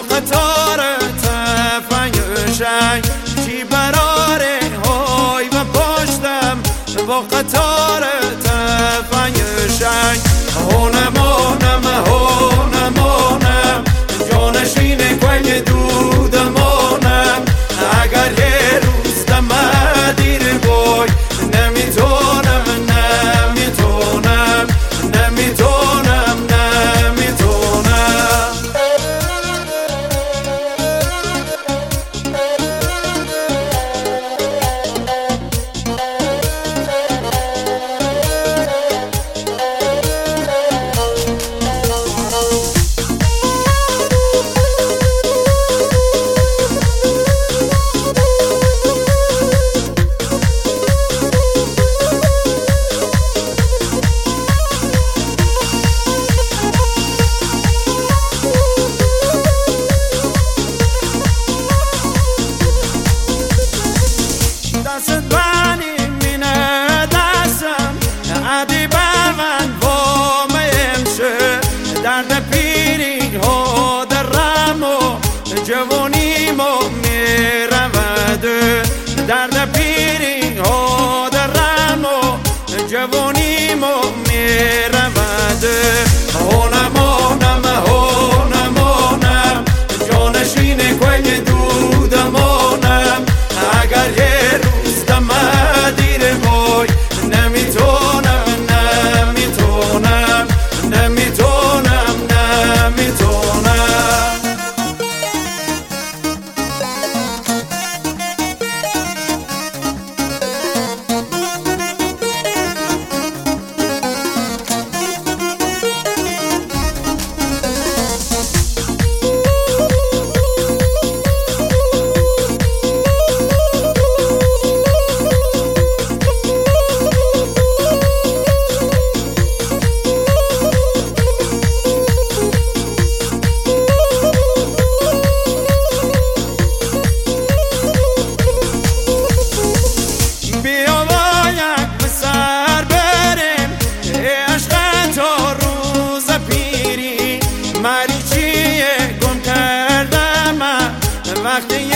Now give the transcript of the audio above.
قطار تفنگشنگ چی براره های و پشتم با قطار تفنگشنگ هونمونم جانشین کوی دودمونم اگر یه روز دم دیر بای نمیتونم دست بانی مینه دستم عدی بر من وامه امشه درد پیری ها درم و جوانیم و میرود درد پیری ها درم و جوانیم و میرود هونمونم جانشین کوی دودمونم اگر یه روز دم دیر بای نمیتونم وقتی